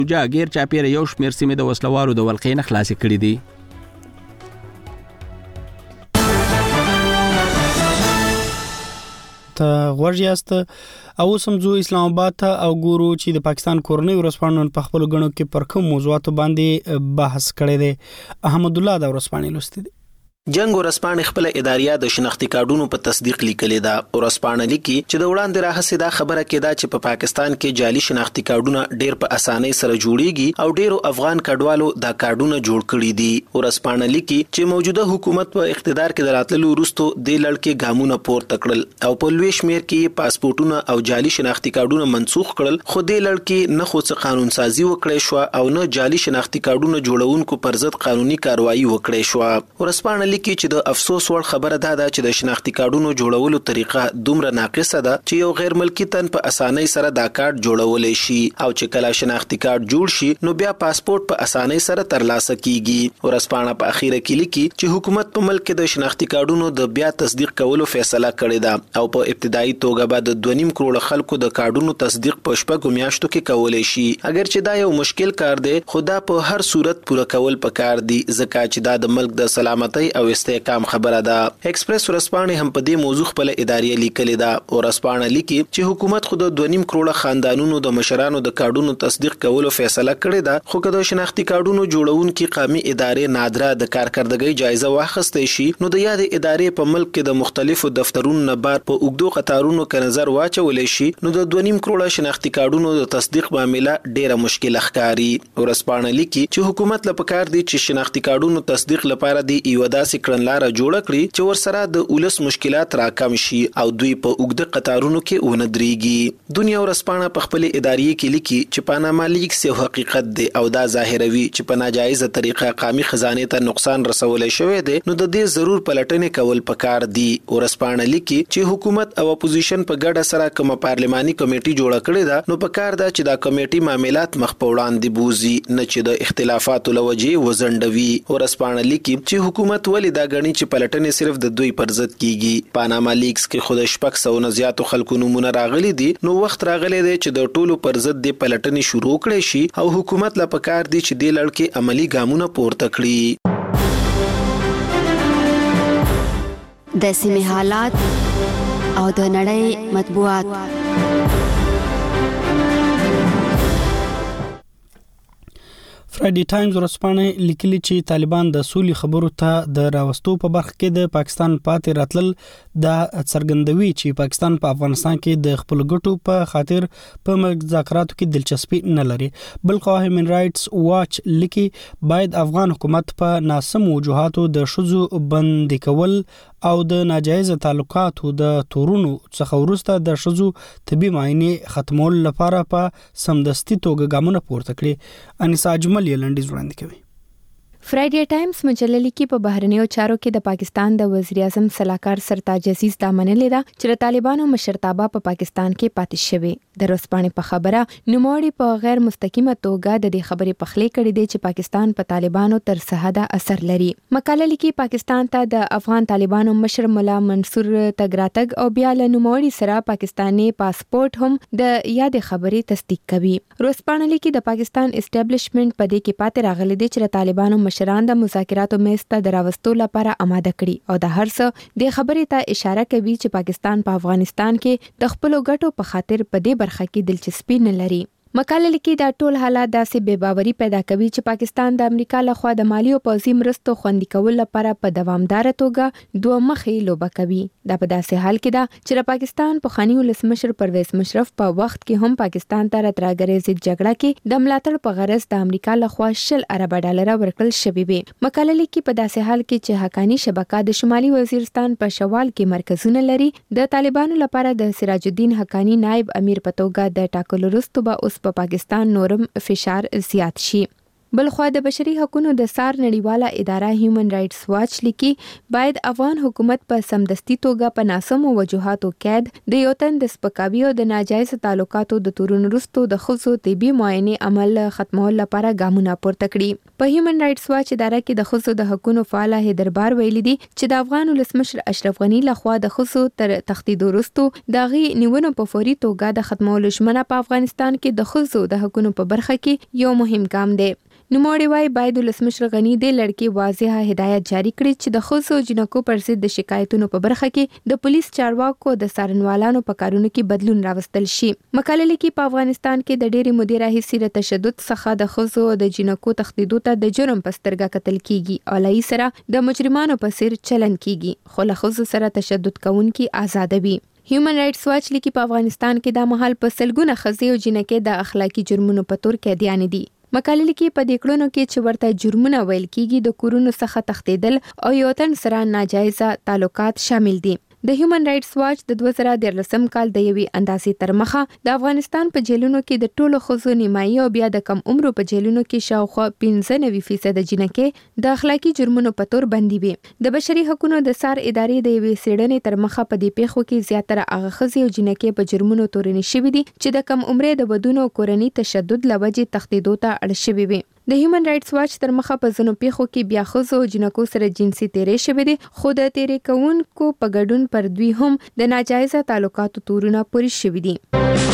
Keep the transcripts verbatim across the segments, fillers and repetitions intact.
جا غیر چاپیره یو شمیر سیمې د وسلوالو د ولقې نه خلاصې کړي دي. غوږ یاست او سمزو اسلام آباد ته او ګورو چې د پاکستان کورنۍ ورسپانو په خپل غنو کې پر کوم موضوعات باندې بحث کړي دي. احمد الله دا ورسپانې لوستي دي. جنگ ورسپانې خپل اداریه د شناختی کارډونو په تصدیق لیکلې ده. ورسپانې لیکي چې د وړاندې راهسې دا خبره کېده چې په پا پاکستان کې جعلي شناختی کارډونه ډېر په اسانۍ سره جوړیږي او ډېرو افغان کډوالو دا کارډونه جوړ کړي دي. ورسپانې لیکي چې موجوده حکومت په اقتدار کې د راتللو وروسته د لړکې ګامونه پورته کړل او په لوی شمیر کې پاسپورتونه او جعلي شناختی کارډونه منسوخ کړل، خو د لړکې نه خو څه قانون سازي وکړې شو او نه جعلي شناختی کارډونه جوړونکو پر ضد قانوني کاروایی وکړې شو. ورسپانې لیکي چې د افسوس وړ خبره ده دا چې د شناختی کارډونو جوړولو طریقه دومره ناقصه ده چې یو غیر ملکی تن په اسانۍ سره دا کارت جوړولای شي او چې کله شناختی کارت جوړ شي نو بیا پاسپورت په اسانۍ سره ترلاسه کیږي. ورسپانه په اخیره کې لیکي چې حکومت په ملک کې د شناختی کارډونو د بیا تصدیق کولو فیصله کړې ده او په ابتدایي توګه به د دوه نیم کروڑ خلکو د کارډونو تصدیق په شپږو میاشتو کې کولای شي. اگر چې دا یو مشکل کار دی خو دا په هر صورت پوره کول پکار دي ځکه چې دا د ملک د سلامتۍ او استحکام خبره ده. ایکسپریس ورسپانې هم په دې موضوع خپل ادارې لیکلې ده. ورسپانې لیکي چې حکومت خود د دوه نیم کروڑ خاندانونو د مشرانو د کارډونو تصدیق کولو فیصله کړې ده، خو که د شناختی کارډونو جوړونکي قومي ادارې نادره د کارکردګۍ جایزه واخیستې شي نو د یاد ادارې په ملک کې د مختلفو دفترونو نه بار په اوږدو قطارونو کې نظر واچولی شي نو د دوه نیم کروڑ شناختی کارډونو د تصدیق معامله ډیره مشکل ښکاري. ورسپانې لیکي چې حکومت لپاره پکار دي چې شناختی کارډونو تصدیق لپاره دی یو داسې کړنلاره جوړه کړي چې ورسره د ولس مشکلات راکم شي او دوی په اوږده قطارونو کې ونه درېږي. دنیا ورسپانه په خپل ادارې کې لیکي چې پاناما لیکس یو حقیقت دی او دا ظاهروي چې په ناجایزه طریقه قومي خزانه ته نقصان رسولای شوی دی نو د دې ضرور پلټنې کول پکار دي. ورسپانه لیکي چې حکومت او اپوزیشن په ګډه سره کوم پارلماني کمیټي جوړه کړې ده نو پکار ده چې دا کمیټي معاملات مخ په وړاندې بوزي نه چې د اختلافاتو لوجې وزندوي. ورسپانه لیکي چې حکومت ولې دا غني چې پلټنې صرف د دوی پر ضد کیږي. پاناما لیکس کې خود شپږ سوه نه زیاتو خلکو نمونه راغلي دي نو وخت راغلی دی چې د ټولو پر ضد د پلټنې شروع کړي شي او حکومت لا پکار دي چې د لړکې عملی ګامونه پورته کړي. د سیمې حالات او د نړۍ مطبوعات. فرایډي ټایمز ورسپانې لیکلي چې طالبان د سولې خبرو ته د راوستو په برخه کې د پاکستان پاتې راتلل د څرګندوي چې پاکستان په افغانستان کې د خپل ګټو په خاطر په مذاکراتو کې دلچسپي نه لري. بل خو هیومن رائټس واچ لیکي باید افغان حکومت په ناسمو وجوهاتو د شذو بندي کول او د ناجایز تعلقاتو د تورونو څخه وروسته د شذو طبي معاینې ختمول لپاره په سمدستي توګه ګامونه پورته کړي. انیسا اجمل یې لنډیز وړاندې کوي. فرایډي ټایمز مجله لیکي په بهرنیو چارو کې د پاکستان د وزیر اعظم صلاحکار سرتاج عزیز دا منلې ده چې د طالبانو مشرتابه په پاکستان کې پاتې شوی. د ورځپاڼې په خبره نوموړي په غیر مستقیمه توګه د دې خبرې پخلی کړې دي چې پاکستان په طالبانو تر سحده اثر لري. مقاله لیکي پاکستان ته د افغان طالبانو مشر مولا منصور تګراتګ او بیا له نوموړي سره پاکستاني پاسپورت هم د یاد خبرې تصدیق کوي. ورځپاڼه لیکي د پاکستان اسټابلیشمنت په دې کې پاتې راغلي دي چې طالبانو مشران د مذاکراتو میز ته د راوستو لپاره آماده کړي او د هر څه د خبرې ته اشاره کوي چې پاکستان په افغانستان کې د خپل ګټو په خاطر په دې برخه کې دلچسپي نه لري. مقاله لیکي دا ټول حالات داسې بې باوري پیدا کوي چې پاکستان د امریکا لخوا د مالی او پوځي مرستو خوندي کول لپاره په دوامدار توګه دوه مخې لوبه کوي. دا په داسې حال کې ده چې د پاکستان پخوانی ولسمشر پرویز مشرف په وخت کې هم پاکستان ته راتراګرې ضد جګړه کې د ملاتړ په غرض د امریکا لخوا شل ارب ډالر ورکړل شوي وي. مقاله لیکي په داسې حال کې چې حقانی شبکه د شمالي وزیرستان په شوال کې مرکزونه لري د طالبانو لپاره د سراج الدین حقانی نائب امیر په توګه د ټاکلو وروسته به اوس په پاکستان نورم فشار زیات شي. بلخوا د بشري حقوقو د سار نړیواله اداره هیومن رائټس واچ لیکي باید افغان حکومت په سمدستي توګه په ناسمو وجوهاتو قید د یو تن د سپکاوي او د ناجایز تعلقاتو د تورن وروسته د خصوصي طبي معاینې عمل ختمول لپاره ګامونه پورته کړي. په هیومن رائټس واچ اداره کې د خصوصي د حقوقو فعال هیدربار ویلي دي چې د افغان ولسمشر اشرف غنی لخوا د خصوصي تر تخدید وروسته دغه نیونه په فوري توګه د ختمولو ژمنه په افغانستان کې د خصوصي د حقوقو په برخه کې یو مهم ګام دی. نوموړي وايي باید ولسمشر غنی د لړکې واضحه هدایت جاری کړي چې د خصوصي جنکو پر ضد د شکایتونو په برخه کې د پولیس چارواکو د څارنوالانو په کارونو کې بدلون راوستل شي. مقاله لیکي په افغانستان کې د ډېری مودې راهیسې د تشدد څخه د خصوصي د جنکو تخدیدو ته د جرم په سترګه کتل کیږي او لای سره د مجرمانو په څیر چلن کیږي خو له خصوصي سره تشدد کوونکي آزادوي. هیومن رائټس واچ لیکي په افغانستان کې د مهال په سلګونه ښځې او جنکې د اخلاقی جرمونو په تور قیدیان دي. مقاله لیکي په دې کړنو کې چې ورته جرمونه ویل کیږي د کورونو څخه تښتیدل او یو تن سره ناجایز تعلقات شامل دي. د هیومن رائټس واچ د دوه زره دیارلسم کال د یوې اندازې تر مخه د افغانستان په جیلونو کې د ټولو ښځو نیمایي او بیا د کم عمرو په جیلونو کې شاوخوا پنځه نوي فیصد جنکې د اخلاقی جرمونو په تور بندي وي. د بشري حقوقو د سار ادارې د یوې څېړنې تر مخه په دې پیښو کې زیاتره هغه ښځې او جنکې په جرمونو تورنې شوي دي چې د کم عمرې د ودونو او کورني تشدد له وجې تښتیدو ته اړ شوي وي. د هیومن رائټس واچ تر مخه په ځینو پیښو کې بیا ښځو او جنکو سره جنسي تیرې شوې دي خو د تیرې کوونکو په ګډون پر دوی هم د ناجایزه تعلقاتو تورونه پوری شوي دي.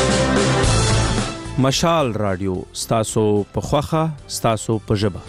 مشال رادیو ستاسو په خوخه ستاسو په ژبه.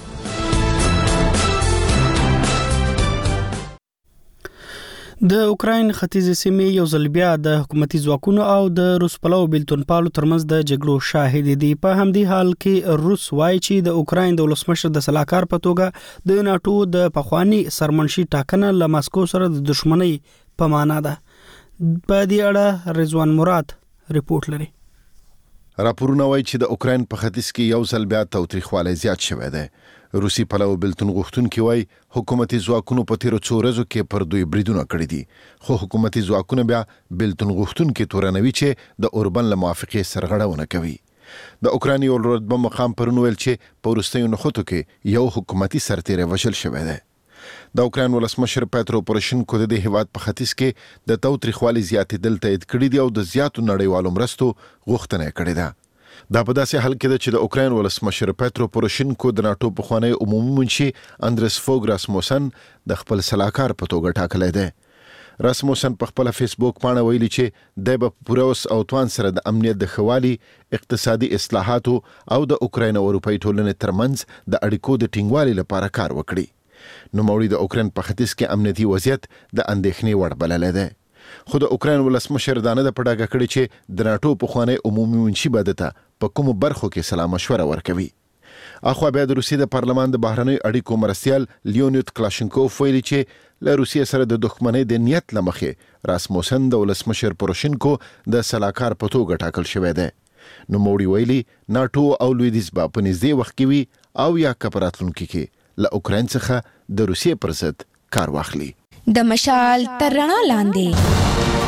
د اوکراین ختیځې سیمې یو ځل بیا د حکومتي ځواکونو او د روس پلو بیلتونپالو ترمنځ د جګړو شاهد دي. په همدې حال کې روس وایي چې د اوکراین د ولسمشر د سلاکار په توګه د ناتو د پخوانی سرمنشي ټاکنه له ماسکو سره د دښمنۍ په معنا ده. په دې اړه رضوان مراد ریپورت لري. راپورونه وایي چې د اوکراین په ختیځ کې یو ځل بیا تاوتریخوالی زیات شوی دی. روسي پلو بیلتون غوښتونکي وایي حکومتي ځواکونو په تیرو څو ورځو کې پر دوی بریدونه کړي دي خو حکومتي ځواکونه بیا بیلتون غوښتونکي تورنوي چې د اوربن له موافقې سرغړونه کوي. د اوکراین یو رتبه مقام پرون ویل چې په وروستیو نښتو کې یو حکومتي سرتیری وژل شوی دی. د اوکراین ولسمشر پیترو پوروشینکو د دې هیواد په ختیځ کې د تاوتریخوالي زیاتېدل تایید کړي دي او د زیاتو نړیوالو مرستو غوښتنه کړې ده. دا په داسې حال کې ده چې د اوکراین ولسمشر پیترو پوروشینکو د ناتو پخوانی عمومي منشي اندرس فوګ راسموسن د خپل سلاکار په توګه ټاکلی دی. راسموسن په خپل فیسبوک پاڼه ویلي چې د په پوره وس او توان سره د امنیت د خوالي اقتصادي اصلاحاتو او د اوکراین او اروپאי ټولنې ترمنځ د اړیکو د ټینګوالي لپاره کار وکړي. نوموړي د اوکراین په ختیځ کې امنیتي وضعیت د اندېښنې وړ بللی دی. خو د اوکراین ولسمشر دا نه ده په ډاګه کړې چې د ناټو پخوانی عمومي منشي به دته په کومو برخو کې سلا مشوره ورکوي. اخوا بیا د روسیې د پارلمان د بهرنیو اړیکو مرستیال لیونید کلاشینکوف ویلي چې له روسیې سره د دښمنۍ د نیت له مخې راسموسن د ولسمشر پوروشینکو د سلاکار په توګه ټاکل شوی دی. نوموړي ویلي ناټو او لویدیځ به په نږدې وخت کې وي او یا که په راتلونکي کې له اوکراین څخه د روسیې پر ضد کار واخلي. د مشال تر رڼا لاندې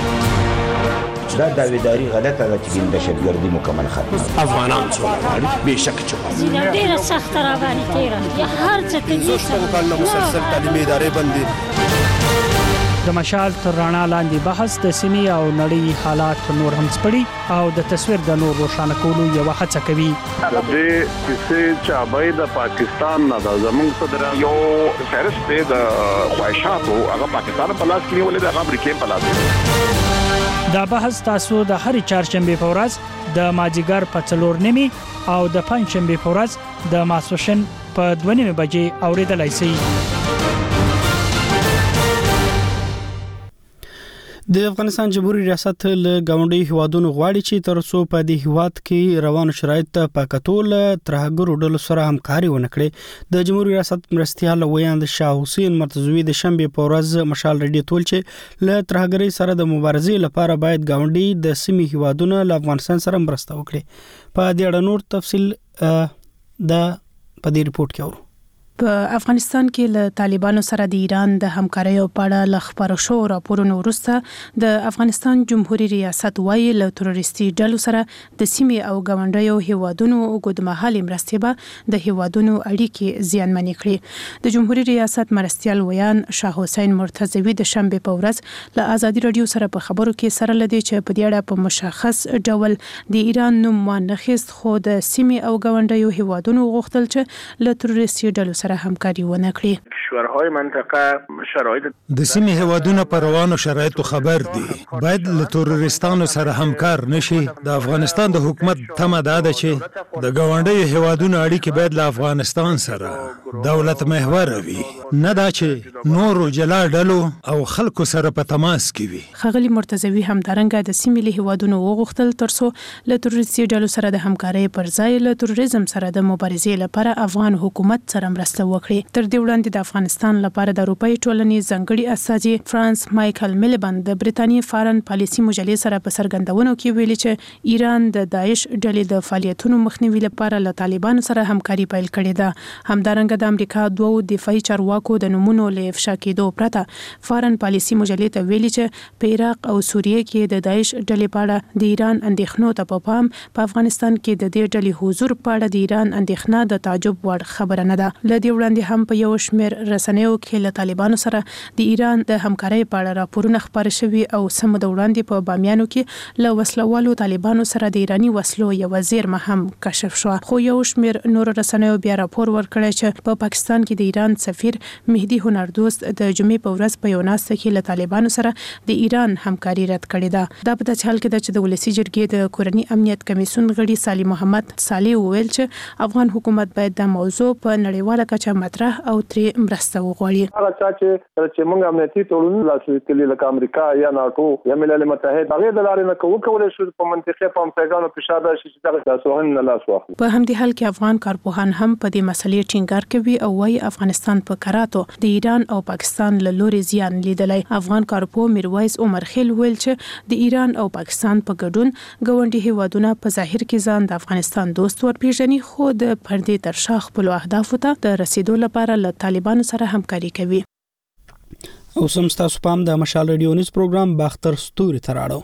دا داویداری غلطه ده چې د دهشتګردي مکمل ختمه افغانان څومره غواړي بېشکه چې ډېره سخته راباندې تېره هر څه ته زه شپږ کال نه مسلسل تعلیمي ادارې بندي. د مشال تر رڼا لاندې بحث د سیمې او نړۍ حالات نور هم سپړي او د تصویر د نور روښانه کولو یوه هڅه کوي. د دې کیسې چابای د پاکستان نه د زمونږ صدر یو فهرست دی د خواهشاتو هغه پاکستان په لاس کې نیولې د امریکا په لاس. دا بحث تاسو د هر چهارشنبه په ورځ د مازیګر په څلور نیمي او د پنځشنبه په ورځ د ماسپښین په دوه نیمه بجې اوریدلای شئ. د افغانستان جمهوریت ریاست له گاونډي هیوادونو غواړي چې تر څو په دې هیواد کې روانو شرایط ته په کتول ترهګرو ډلو سره همکاري ونه کړي. د جمهوریت ریاست مرستیال ویاند شاه حسین مرتضوی د شنبه په ورځ مشال ریډیو تول چې له ترهګرۍ سره د مبارزې لپاره باید گاونډي د سیمې هیوادونو له افغانستان سره مرسته وکړي. په دې اړه نور تفصیل د په دې ریپورت کې اورو. په افغانستان کې له طالبانو سره د ایران د همکارۍ په اړه ل خبرو شو راپورونو وروسته د افغانستان جمهوریت ریاست وايي له تروریستي ډلو سره د سیمې او ګاونډیو هیوادونو اوږدمهالې مرستې به د هیوادونو اړیکې زیانمنې کړي. د جمهوریت ریاست مرستیال ویان شاه حسین مرتضوی د شنبه په ورځ له ازادي رادیو سره په خبرو کې سره لدی چې په دې اړه په مشخص ډول د ایران نوم وانخیست، خو د سیمې او ګاونډیو هیوادونو غوښتل چې له تروریستي ډلو سره همکاري ونه کړي. کشورهای منطقه شرایط د سیمې هیوادونو پر روانو شرایطو خبر دي، باید له تروریستانو سره همکار نشي. د افغانستان د حکومت تمه ده چې د ګاونډیو هیوادونو اړیکې باید له افغانستان سره دولت محور وي، نه دا چې نورو جلا ډلو او خلکو سره په تماس کې وي. ښاغلي مرتضوی همدارنګه د سیمې له هیوادونو وغوښتل ترڅو له تروریستي ډلو سره د همکارۍ پر ځای له تروریزم سره د مبارزې لپاره افغان حکومت سره مرسته وکړي. تر دې وړاندې د افغانستان لپاره د اروپאי ټولنې ځانګړي استازي فرانس مایکل میلبند د برتانیې فارن پالیسي مجلې سره په څرګندونو کې ویلي چې ایران د داعش ډلې د فعالیتونو مخنیوي لپاره له طالبانو سره همکاري پیل کړې ده. همدارنګه د امریکا دوو دفاعي چارواکو د نمونو له افشا کېدو پرته فارن پالیسي مجلې ته ویلي چې په عراق او سوریه کې د داعش ډلې په اړه د ایران اندېښنو ته په پام په افغانستان کې د دې ډلې حضور په اړه د ایران اندېښنه د تعجب وړ خبره نه ده. له دې وړاندې هم په یو شمېر رسنیو کې له طالبانو سره د ایران د همکارۍ په اړه راپورونه خپاره شوي او سم د وړاندې په بامیانو کې له وسلوالو طالبانو سره د ایرانی وسلو یو زیرمه هم کشف شو. خو یو شمېر نور رسنیو بیا راپور ورکړی چې په پاکستان کې د ایران سفیر مهدي هنردوست د جمعې په ورځ په یو ناسته کې له طالبانو سره د ایران همکاري رد کړې ده. دا په داسې حال کې ده چې د ولسی جرګې د کورني امنیت کمیسیون غړي سالي محمد صالح وویل چې افغان حکومت باید د موضوع په نړیواله کچه مطرح او ترې مرسته وغواړي. هغه چې چې موږ امنیتي تړون لاسلیک کړي لکه امریکا یا ناتو یا ملل متحد هغه د لارې نه کوو کولای شو په منطقه په امریکانو فشار راشي چې دا سوهن نه لاس واخلي. په همدې حال کې افغان کارپوهان هم په دې مسلې ټینګار کوي او وايي افغانستان په کراتو د ایران او پاکستان له لوري زیان لیدلی. افغان کارپوه میرویس عمر خیل ویل چې د ایران او پاکستان په ګډون ګاونډي هیوادونه په ظاهر کې ځان د افغانستان دوست ورپېژني، خو د پردې تر شا خپلو اهدافو ته د رسیدو لپاره له طالبانو سره همکاري کوي. او سم ستاسو پام د مشال ریډیو نیوز پروګرام باختر ستوري ته راړو.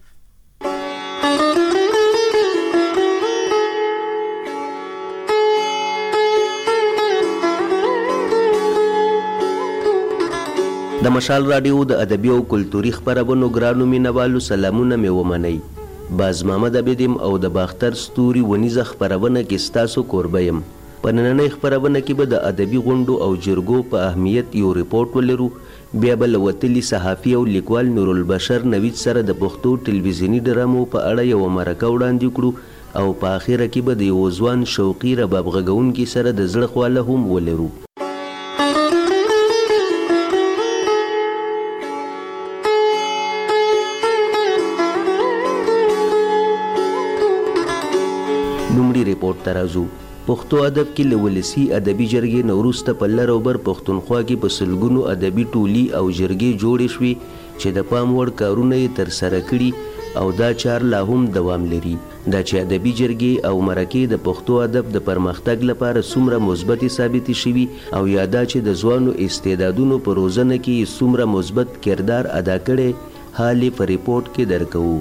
د مشال رادیو د ادبي او کلتوري خبرونو ګرانو مینوالو سلامونه مې ومنئ. باز محمد عبدیم او د باختر ستوري ونیزه خبرونه کې ستاسو کوربه یم. په نننۍ خبرونه کې به د ادبي غونډو او جرګو په اهمیت یو ریپورت ولرو، بیا به له وتلي صحافي او لیکوال نورالبشر نوید سره د پښتو ټلویزیوني ډرامو په اړه یوه مرکه وړاندې کړو او په اخره کې به د یو ځوان شوقي رباب غږونکي سره د زړه خواله هم ولرو. لومړي ریپورت ته راځو. پښتو ادب کې له ولسي ادبي جرګې نه وروسته په لر او بر پښتونخوا کې په سلګونو ادبي ټولي او جرګې جوړې شوې چې د پام وړ کارونه یې ترسره کړي او دا چار لا هم دوام لري. دا چې ادبي جرګې او مرکې د پښتو ادب د پرمختګ لپاره څومره مثبتې ثابتې شوي او یا دا چې د ځوانو استعدادونو په روزنه کې څومره مثبت کردار ادا کړی، حال یې په ریپورت کې درکوو.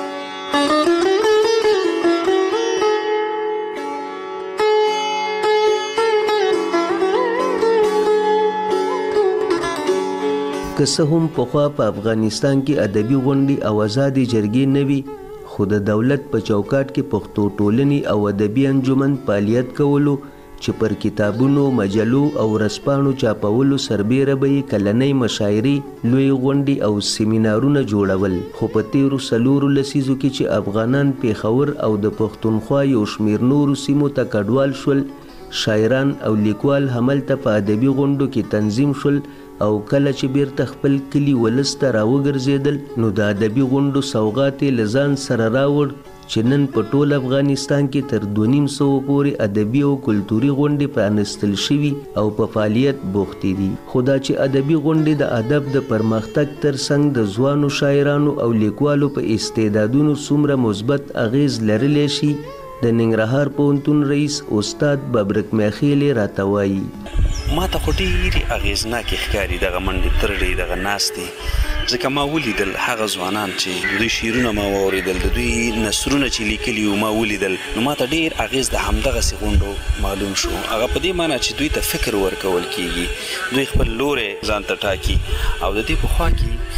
که څه هم پخوا په افغانستان کې ادبي غونډې او ازادې جرګې نه وي، خو د دولت په چوکاټ کې پښتو ټولنې او ادبي انجمن فعالیت کولو چې پر کتابونو، مجلو او ورځپاڼو چاپولو سربیره به یې کلنۍ مشاعرې، لوی غونډې او سیمینارونه جوړول. خو په تیرو څلورو لسیزو کې چې افغانان پېښور او د پښتونخوا یو شمېر نورو سیمو ته کډوال شول، شاعران او لیکوال هملته په ادبي غونډو کې تنظیم شول او کله چې بیرته خپل کلي ولس ته راوګرځېدل نو د ادبي غونډو سوغات یې له ځان سره راوړ چې نن په ټول افغانستان کې تر دوه نیم سوو پورې ادبي او کلتوري غونډې پرانستل شوي او په فعالیت بوختې دي. خو دا چې ادبي غونډې د ادب د پرمختګ ترڅنګ د ځوانو شاعرانو او لیکوالو په استعدادونو څومره مثبت اغیز لرلی شي، د ننګرهار پوهنتون رئیس استاد ببرک میخیل راتوي ما ته خو ډېرې اغېزناکې ښکاري دغه منډې ترړې دغه ناستې ځکه ما ولیدل هغه ځوانان چې د دوی شعرونه ما واورېدل د دوی نثرونه چې لیکلي وو ما ولیدل نو ما ته ډېر اغېز د همدغسې غونډو معلوم شو هغه په دې معنی چې دوی ته فکر ورکول کېږي دوی خپل لوری ځان ته ټاکي او د دې په خوا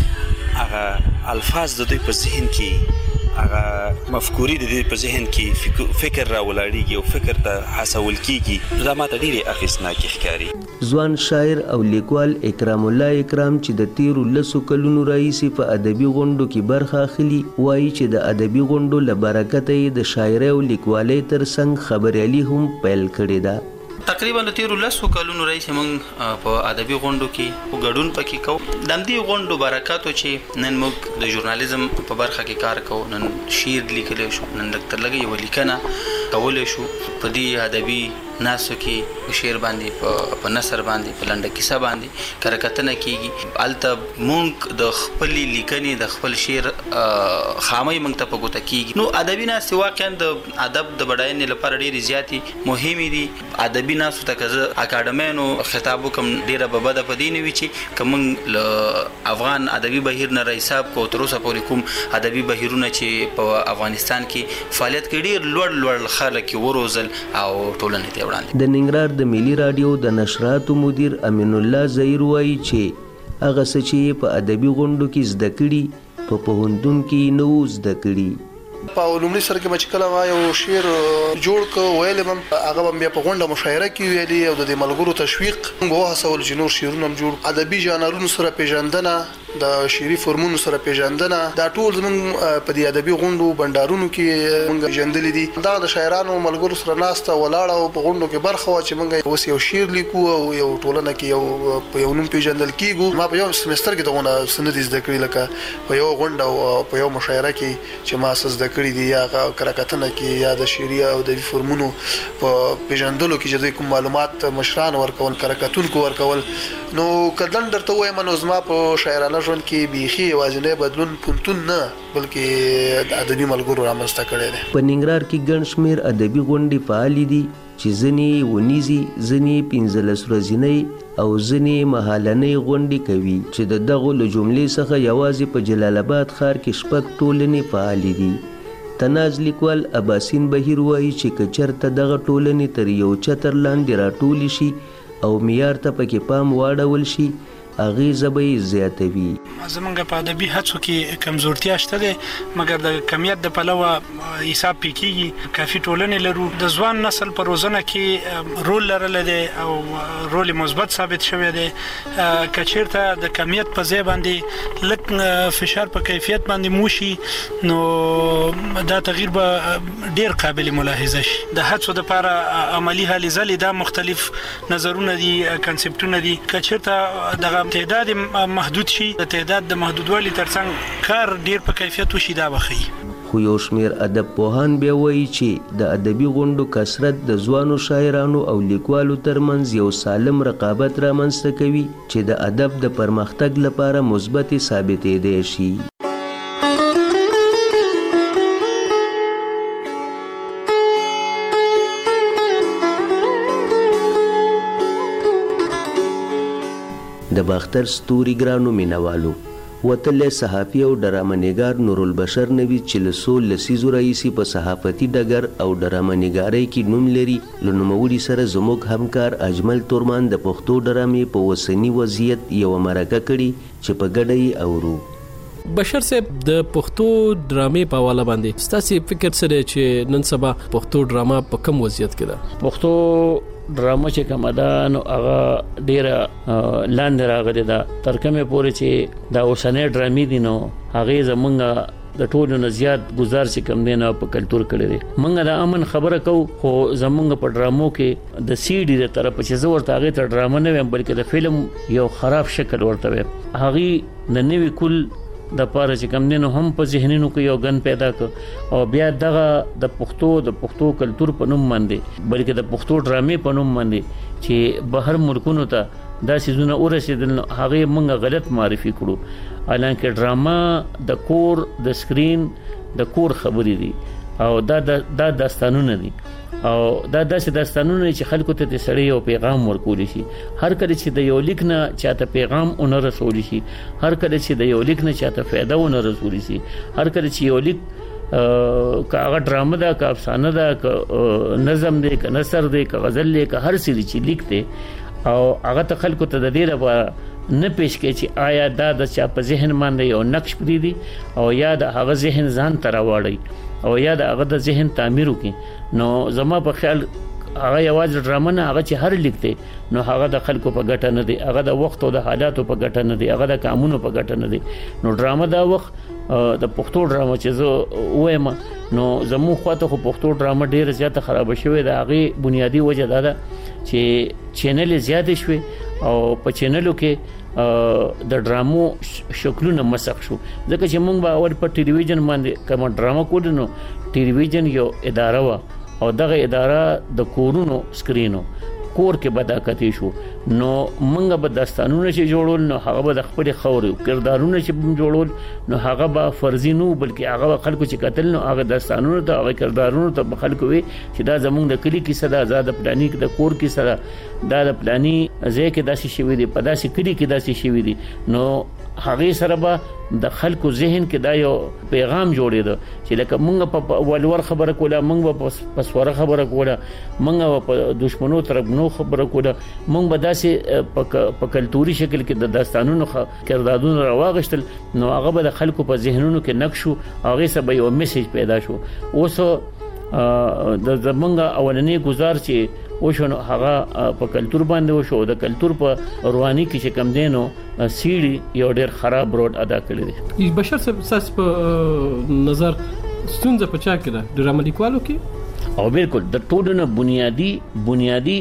کې هغه الفاظ د دوی په ذهن کې هغه مفکوري د دې په ذهن کې فکر راولاړېږي او فکر ته هڅول کېږي دا ماته ډېرې اخیستناکې ښکاري ځوان شاعر او لیکوال اکرام الله اکرام چې د تیرو لسو کلونو راهیسې په ادبي غونډو کې برخه اخلي وایي چې د ادبي غونډو له برکته یې د شاعرۍ او لیکوالۍ ترڅنګ خبریالي هم پیل کړې ده. تقریبا د تیرو لسو کلونو راهیسې موږ په ادبي غونډو کې ګډون پکې کوو د همدې غونډو برکاتو چې نن موږ د ژورنالیزم په برخه کې کار کوو نن شعر لیکلی شو نن لږ لږ یوه لیکنه کولی شو په دې ادبي ناسو کې شعر باندې په نثر باندې په لنډه کیسه باندې کره کتنه کېږي هلته موږ د خپلې لیکنې د خپل شعر خامۍ موږ ته په ګوته کېږي نو ادبي ناستې واقعا د ادب د بډاینې لپاره ډېرې زیاتې مهمې دي ادبي ناسو ته که زه اکاډمیانو خطاب وکړم ډېره به بده په دې نه وي چې که موږ له افغان ادبي بهیر نه راحساب کوو تر اوسه پورې کوم ادبي بهیرونه چې په افغانستان کې فعالیت کوي ډېر لوړ لوړ خلک یې وروزل او ټولنې ته د ننګرهار د ملي رادیو د نشراتو مدیر امین الله ظهیر وایي چې هغه څه چې په ادبي غونډو کې زده کړي په پوهنتون کې نه و زده کړي. په لومړي سر کې چې کله ما یو شعر جوړ کړ ویل هم هغه هم بیا په غونډه مشاعره کې ویلي او د ملګرو تشویق موږ وهڅول چې نور شعرونه هم جوړ ادبي ژانرونو سره پیژندنه د شعري فورمونو سره پیژندنه دا ټول زموږ په دې ادبي غونډو بندارونو کې موږ پیژندلي دي دا د شاعرانو ملګرو سره ناسته ولاړه او په غونډو کې برخه وه چې موږ اوس یو شعر لیکو او یو ټولنه کې یو په یو نوم پیژندل کېږو ما په یو سمستر کې دغونه څه نه دي زده کړي لکه په یو غونډه او په یو مشاعره کې چې ما څه زده کړي دي یا کراکتنه کې یا د شعري او د فورمونو په پیژندلو کې چې کوم معلومات مشران ورکول کراکتونکو ورکول نو کدن درته وایم نو زما په شاعرانه ژوند کې بیخي یوازینی بدلون پونتون نه بلکې د ادبي ملګرو رامنځته کړی دی. په ننګرهار کې ګڼ شمېر ادبي غونډې فعالې دي چې ځینې ونیزي ځینې پنځلس ورځنۍ او ځینې مهالنۍ غونډې کوي چې د دغو له جملې څخه یوازې په جلال آباد ښار کې شپږ ټولنې فعالې دي. تناز لیکوال اباسین بهیر وایي چې که چېرته دغه ټولنې تر یو چتر لاندې راټولې شي او معیار ته پکې پام واړول شي اغیزه به یې زیاتوي. زمونږ په ادبي هڅو کې کمزورتیا شته دی مګر د کمیت د پلوه حساب پې کېږي کافي ټولنې لرو د ځوان نسل په روزنه کې رول لرلی دی او رول مثبت ثابت شوی دی که چېرته د کمیت په ځای باندې لږ فشار په کیفیت باندې موشي نو دا تغییر به ډېر قابل ملاحظه شي. د هڅو دپاره عملي هلې ځلې دا مختلف نظرونه دي کنسپټونه دي که چېرته دغه تعداد محدود شي د تعداد د محدودوالي ترڅنګ کار ډیر په کیفیت وشي دا بخي. خو یو شمېر ادب پوهان بیا وایي چې د ادبي غونډو کثرت د ځوانو شاعرانو او لیکوالو ترمنځ یو سالم رقابت رامنځته کوي چې د ادب د پرمختګ لپاره مثبت ثابتېدی شي. د باختر ستوري ګرانو مینوالو وتلی صحافي او ډرامه‌نګار نورالبشر نوید چې له څو لسیزو راهیسې په صحافتي ډګر او ډرامه‌نګارۍ کې نوم لري له نوموړي سره زموږ همکار اجمل تورمان د پښتو ډرامې په اوسني وضعیت یوه مرکه کړې چې په ګډه یې اورو. بشر صاحب د پښتو ډرامې په حواله باندې ستاسو فکر څه دی چې نن سبا پښتو ډرامه په کوم وضعیت کې ده؟ پښتو ډرامه چې کومه ده نو هغه ډېره لاندې راغلې ده تر کومې پورې چې دا اوسنۍ ډرامې دي نو هغې زمونږ د ټولو نه زیات ګزار چې کوم دی نه په کلتور کړی دی. موږ د امن خبره کوو خو زمونږ په ډرامو کې د سی ډي د طرفه چې زه ورته هغې ته ډرامه نه ویم بلکې د فلم یو خراب شکل ورته ویم هغې د نوي کل د پاره چې کوم دی نو هم په ذهنونو کې یو ګن پیدا کړ او بیا دغه د پښتو د پښتو کلتور په نوم باندې بلکې د پښتو ډرامې په نوم باندې چې بهر ملکونو ته دا سيزونه ورسېدل هغه موږ غلط معرفي کړو حالانکه ډرامه د کور د سکرین د کور خبرې دي او دا دا داستانونه دي او دا داسې داستانونه چې خلکو ته د سړی یو پیغام ورکول شي. هر کله چې د یو لیک نه چاته پیغام اون رسول شي، هر کله چې د یو لیک نه چاته فایده اون رسول شي، هر کله چې یو لیک کاغه ډرامه ده، کا افسانه ده، کا نظم ده، کا نثر ده، کا غزل ده، کا هر څه چې لیک ده او هغه ته خلکو ته د دې لپاره نه پېښ کې چې آیا دا د چا په ذهن باندې یو نقش پری دی او یا د هغه ذهن ځان تر واړی او یا د هغه د ذهن تعمیر وکي. نو زما په خیال هغه یوازې ډرامه نه، هغه چې هر لیکته نو هغه د خلکو په ګټه نه دی، هغه د وخت او د حالاتو په ګټه نه دی، هغه د قانونو په ګټه نه دی. نو ډرامه دا وخت د پښتو ډرامه چې زه وایم نو زمو خواته خو پښتو ډرامه ډیره زیاته خراب شوې ده. هغه بنیادی وجه دا ده چې چینل زیات شوي او په چینلو کې د ډرامو شکلونه مسخ شو. ځکه چې موږ به اول په ټلویزیون باندې کوم ډرامه کوو نو ټلویزیون یو اداره و او دغه اداره د کورونو سکرینو کور کې بداکتی شو. نو موږ به داستانونه چې جوړول نو هغه به د خپل خوري کردارونه چې جوړول نو هغه به فرضي نو بلکې هغه خلکو چې قتل نو هغه داستانونه ته هغه کردارونه ته خلکو وي چې دا زمونږ د کلی کې صدا آزاد پلاني د کور کې صدا دا د پلاني ځای کې داسې شوی دی، په داسې کلی کې داسې شوی دی. نو هغه سره به د خلکو ذهن کې دا یو پیغام جوړېده چې لکه موږ په ولور خبره کوله، موږ په پسوره خبره کوله، موږ په دشمنو ترګنو خبره کوله، موږ به داسې په کلتوري شکل کې د داستانونو کردارونو راواغشتل. نو هغه به د خلکو په ذهنونو کې نقش شو، هغه سبا یو میسج پیدا شو. اوس د زمونږ اولنی گزار چې وشو هغه په کلتور باندې وشو، د کلتور په رواني کې چې کم دینو سیړي یو ډېر خراب رول ادا کړی دی. بشر صاحب ساس په نظر ستونزه په چا کې ده ډرامه لیکوالو کې؟ او بالکل د ټولو نه بنیادی بنیادی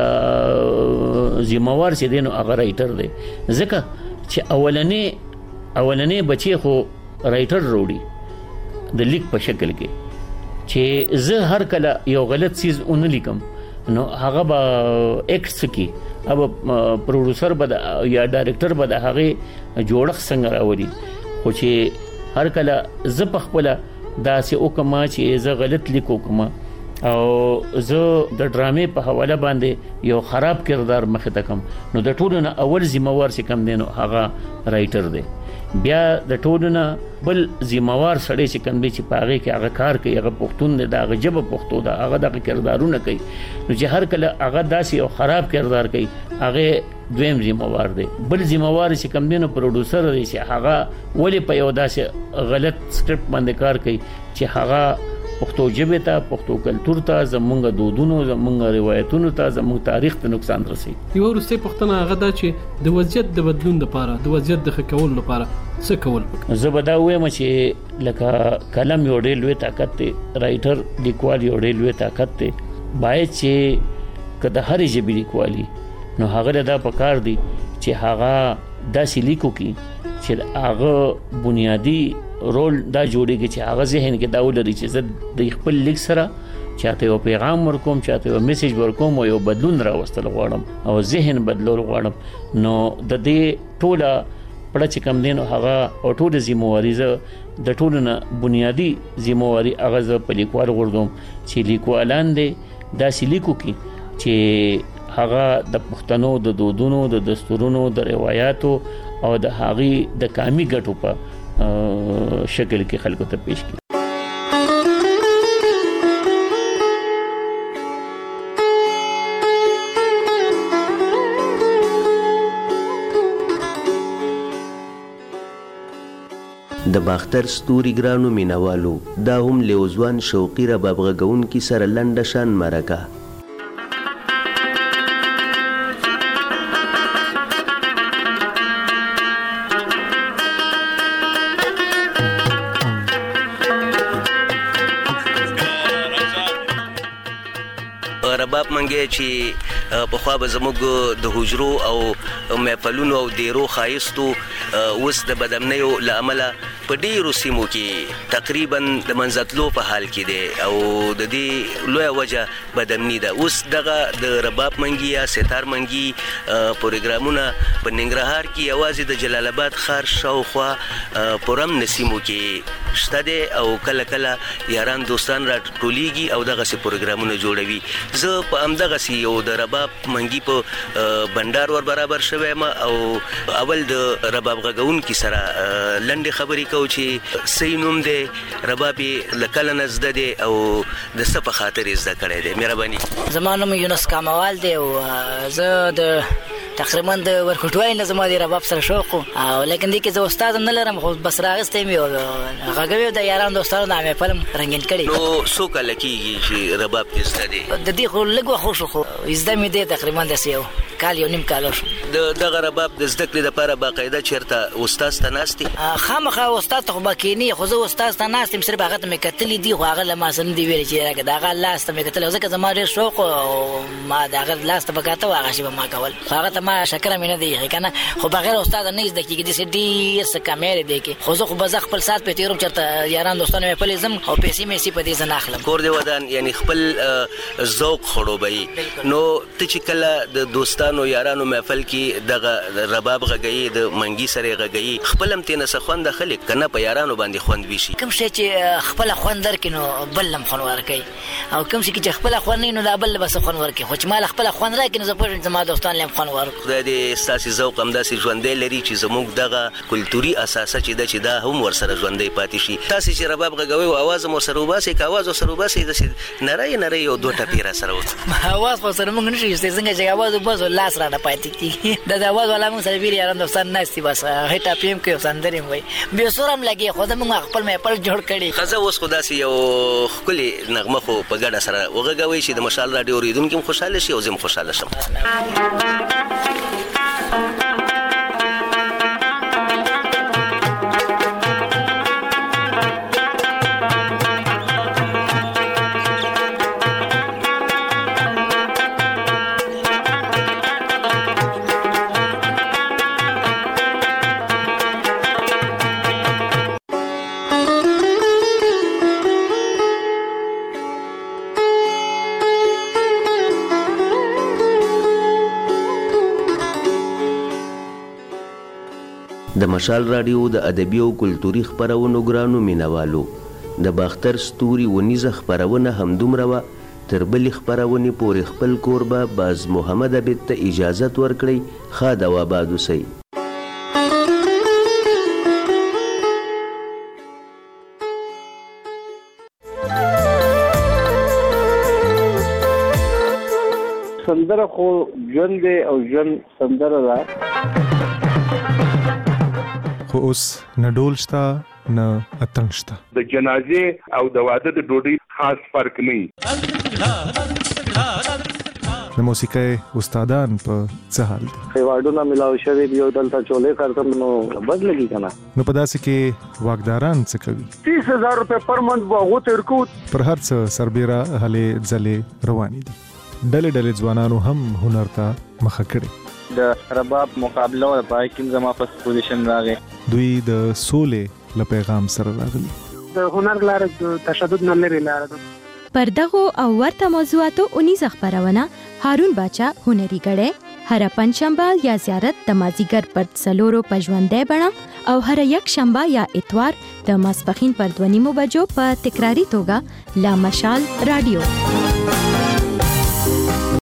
لکه ذمہوار چې دینو هغه رائټر دی. ځکه چې اولنې اولنې بچي خو رائټر وروړي د لیک په شکل کې چې زه هر کله یو غلط چیز اون لیکم نو هغه به ایکټس کی اب پروډوسر به یا ډایرکټر به د هغه جوړښت څنګه راوړي. خو چې هر کله زه په خپل داسې وکما چې زه غلط لیکو کوم او زه د ډرامې په حواله باندې یو خراب کردار مخه تکم نو د ټولو نه اول ذمہوار چې کم دینو هغه رائټر دی. بیا د ټولو نه بل ذمہوار سړی چې کم دی چې پاغه کې هغه کار کوي، هغه پښتون دی، دا غجب پښتو دا هغه د کردارونه کوي. نو چې هر کله هغه داسې یو خراب کردار کوي هغه دویم ذمہوار دی. بل ذمہوار چې کم دی نو پروډوسر دی چې هغه ولی په یو داسې غلط سکرپټ باندې کار کوي چې هغه پښتو ژبه ته، پښتو کلچر ته، زمونږ دودونو، زمونږ روایتونو ته، زمونږ تاریخ ته نقصان رسي. یو ورسته پښتنه هغه دا چې د وضعیت د بدلون لپاره، د وضعیت د ښه کولو لپاره څه کول پکار؟ زه به دا وایم چې لکه کلم یو ډېر لوی طاقت دی، رائټر لیکوال یو ډېر لوی طاقت دی. باید چې کله هر ژبه لیکوالي نو هغه دا پکار دی چې هغه داسې لیکو کی چې هغه بنیادی رول دا جوړیږي چې هغه ذهن کې دا ولري چې زه د خپل لیک سره چاته یو پیغام ورکوم، چاته یو میسج ورکوم او یو بدلون راوستل غواړم او ذهن بدلول غواړم. نو د دې ټوله پړه چې کم دین هغه او ټوله ذمہواری زه د ټولو نه بنیادی ذمہواری هغه زه په لیکوال غوړم چې لیکوالان دې داسې لیکو کی چې هغه د پښتنو د دودونو، د دستورونو، د روایتو او د هغه د کامی ګټو په شکل کې خلکو ته پیش کړي. د باختر ستوري ګرانو مینوالو دا هم لیوزوان شوقي رباب غږون کی سره لنډه شان مرکه. رباب رباب منګي چې په خوا به زموږ د حجرو او محفلونو او دیرو خایستو اوس د بدامنیو لامل په ډیرو سیمو کې تقریبا د منځتلو په حال کې دی او د دې لوی وجه بدامنی ده. اوس دغه د رباب منګي یا ستار منګي پروګرامونه په ننګرهار کې یوازې د جلال آباد ښار شاوخوا پرم نسیمو کې شته دي او کله کله یاران دوستان را ټولېږي او دغه سي پروګرامونه جوړوي. زه په همدغه سي یو د رباب منګي په بندر ور برابر شوم او اول د رباب غږونکو سره لنډه خبرې کو چې سینوم دی رباب لکل نزد دی او د صف خاطر زده کړی دی. مهرباني. زمانوم یونس کاموال دی او زه د تقریبا د ورکټوای نه زما د رباب سره شوق او لیکن دې کې زه استاد نه لرم خو بس راغستې مې او غږوي د یاران دوستانو د مې فلم رنگین کړي. نو څو کله کېږي چې رباب کې زده دي؟ د دې خو لږ خو شو خو زده مې دي تقریبا د سیو کال یو نیم کال شو. د دغه رباب د زده کړې لپاره باقاعده چیرته استاد ته ناستي؟ خامخا استاد ته باکینی خو زه استاد ته ناستم سره هغه ته مې کتلې دي خو هغه لما سن دی ویل چې راګه دغه لاس ته مې کتل ځکه زما ډېر شوق او ما دغه لاس ته بکاته هغه شی به ما کول هغه ته ما شکر مې نه دی کنه خو بغیر استاد نه زده کیږي د سې ډېر څه کمې دی کې خو زه خو بز خپل سات په تیروم چرته یاران دوستانو مې پلي زم او پیسې مې سي په دې زنه اخلم. کور دی ودان یعنی خپل ذوق خړوبې. نو ته چې کله د دوستانو یارانو محفل کې دغه رباب غږی د منګي سره غږی خپلم تینه سخوند خلک کنه په یارانو باندې خوند وشي. کوم شي چې خپل خوند درکینو بلم خون ورکي او کوم شي چې خپل خوند نه نو دا بل بس خون ورکي خو چې مال خپل خوند راکینو زه په زما دوستان لم خون ورکو. خدای دې ستاسو ذوق هم داسې ژوندې لري چې زموږ دغه کلتوري اساسه چې د چې دا هم ورسره ژوندې پاتې شي. تاسو چې رباب غږوي او आवाज مو سره وباسي که आवाज سره وباسي د نری نری یو دوه ټپی را سره وته आवाज په سره مونږ نشي څنګه چې आवाज وباسو لاس را نه پاتې کی د आवाज ولا مونږ سره ویری یاران دوستان ناشتي بس هټا پیم کې سندریم وای به سورم لګي خو د مونږ خپل مې پر جوړ کړي. خزه اوس خدا سي یو خولي نغمه خو په ګډه سره وغږوي چې د مشال رادیو ریدونکو خوشاله شي او زم خوشاله شم. د مشال رادیو د ادبي او کلتوري خبرونو ګرانو مینوالو د باختر ستوري ونیزه خبرونه همدومره وه تر بلې خبرونې پورې خپل کوربه باز محمد عبید ته اجازت ورکړئ. ښاد او آباد اوسئ. سندره خو ژوند دی او ژوند سندره ده خو اوس نه ډول شته نه اتڼ شته. د جنازې او د واده د ډوډۍ خاص فرق نه. د موسیقۍ استادان په څه حال دي؟ خیواډونه ملاو شوي دي او دلته چولې کارتم نو بد لګي کنه. نو په داسې کې واکداران څه کوي؟ تیس هزار روپے پر منت به هغو ته ورکو. پر هر څه سربیره هلې ځلې روانې دي. ډلې ډلې ځوانانو هم هنر ته مخه کړې. د رباب مقابله او پای کې زما په پوزیشن راغی. دوی د سولې له پیغام سره راغلي. د هنر لار د تشدد نه لري لار ده. پر دغه او ورته موضوعاتو اونیزه خبرونه هارون باچا هنري غړې هر پنځشنبه یا زیارت د مازیګر پر څلورو پژوندې بڼه او هر یک شنبه یا اتوار د ماسپخین پر دوه نیمو بجو په تکراری توګه لا مشال رادیو.